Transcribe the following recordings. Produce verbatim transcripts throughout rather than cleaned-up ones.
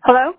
Hello?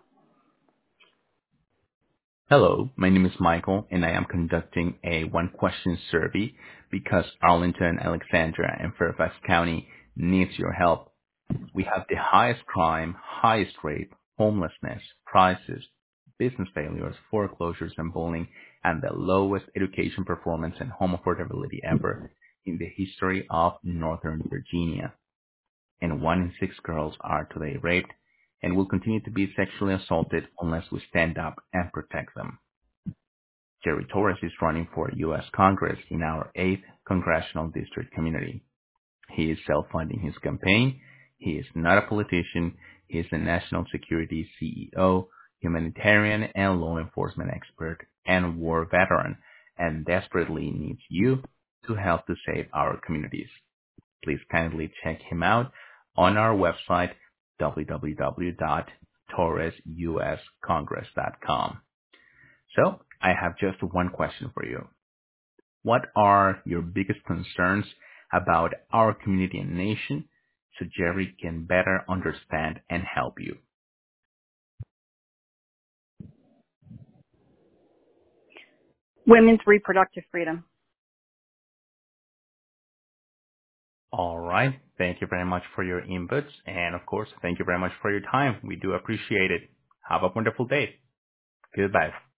Hello, my name is Michael, and I am conducting a one-question survey because Arlington, Alexandria, and Fairfax County needs your help. We have the highest crime, highest rate, homelessness, prices, business failures, foreclosures, and bullying, and the lowest education performance and home affordability ever in the history of Northern Virginia. And one in six girls are today raped and will continue to be sexually assaulted unless we stand up and protect them. Jerry Torres is running for U S Congress in our eighth Congressional District community. He is self-funding his campaign. He is not a politician. He is a national security C E O, humanitarian and law enforcement expert, and war veteran, and desperately needs you to help to save our communities. Please kindly check him out on our website, w w w dot torres u s congress dot com. So I have just one question for you. What are your biggest concerns about our community and nation so Jerry can better understand and help you? Women's reproductive freedom. All right. Thank you very much for your inputs. And of course, thank you very much for your time. We do appreciate it. Have a wonderful day. Goodbye.